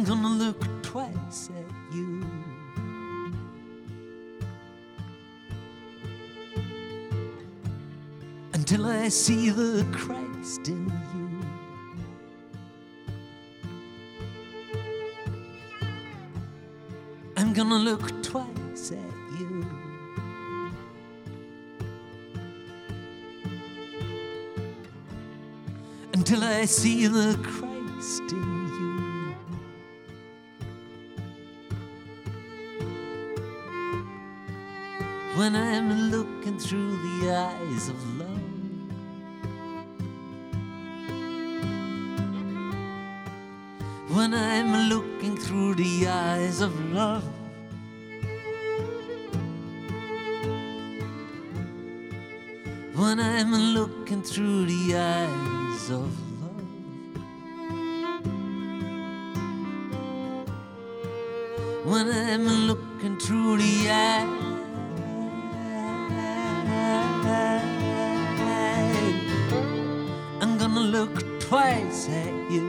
gonna look twice at you. Until I see the Christ in you. I'm gonna look twice at you. Until I see the Christ in you. When I'm looking through the eyes of love, when I'm looking through the eyes of love, when I'm looking through the eyes of love, when I'm looking through the eyes, I'm gonna look twice at you.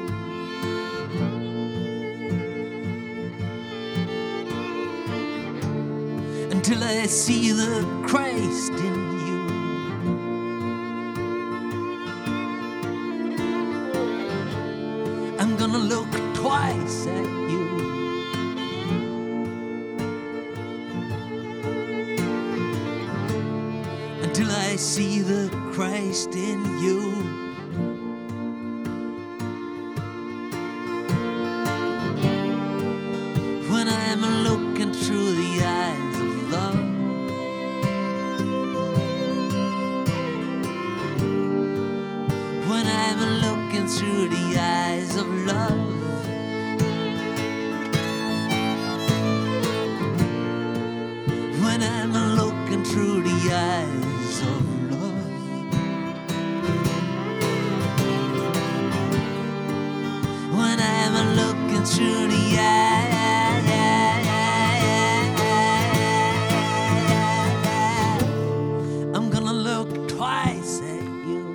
Until I see the Christ in you. I'm gonna look twice at you. Until I see the Christ in you. When I'm looking through the eyes of love, when I'm looking through the eyes of love, when I'm looking through the eyes of love, when I'm looking through the eyes, I'm gonna look twice at you.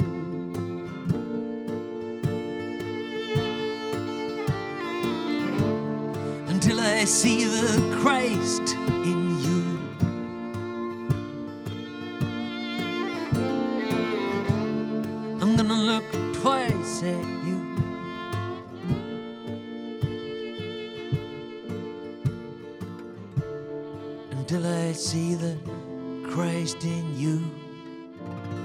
Until I see the Christ in you. I'm gonna look twice at you. Until I see the Christ in you.